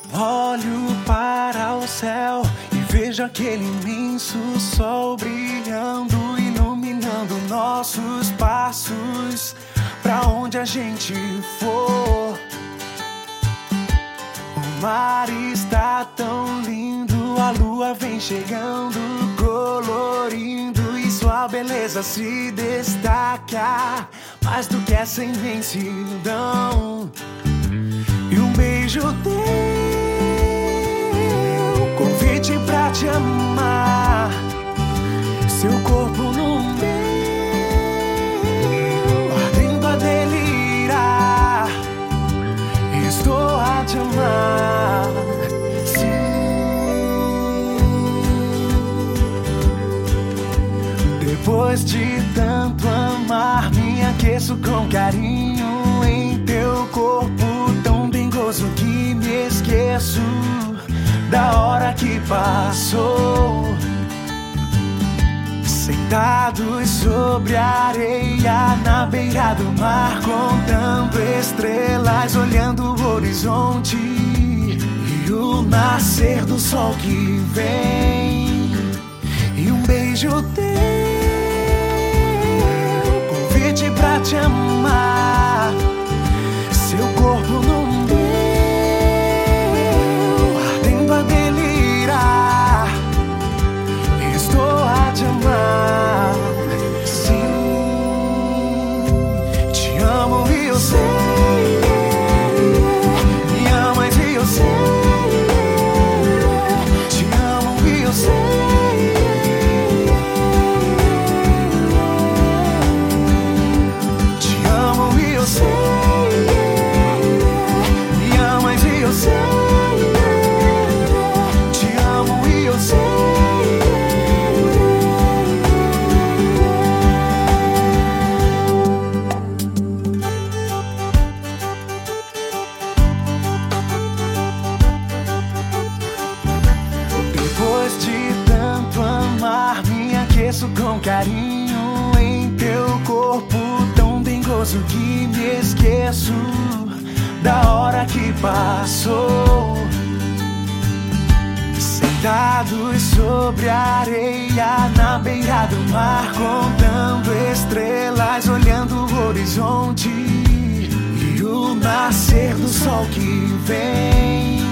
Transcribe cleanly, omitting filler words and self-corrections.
Olho para o céu e vejo aquele imenso sol brilhando, iluminando nossos passos pra onde a gente for. O mar está tão lindo, a lua vem chegando, colorindo, e sua beleza se destaca mais do que essa imensidão. E um beijo teu, convite pra te amar, seu corpo no meu, ardendo a delirar. Estou a te amar, sim. Depois de tanto amar, me aqueço com carinho em teu corpo tão dengoso que me esqueço da hora que passou. Sentados sobre a areia na beira do mar, contando estrelas, olhando o horizonte e o nascer do sol que vem. E um beijo teu, convite pra te amar, seu corpo no meu, ardendo a delirar. Estou a te amar, sim. Te amo e eu sei, me amas e eu sei. Te amo e eu sei. Te amo e eu sei, me amas e eu sei. Te amo e eu sei. Depois de tanto amar, me aqueço com carinho em teu corpo tão dengoso que me esqueço da hora que passou. Sentados sobre a areia na beira do mar, contando estrelas, olhando o horizonte e o nascer do sol que vem.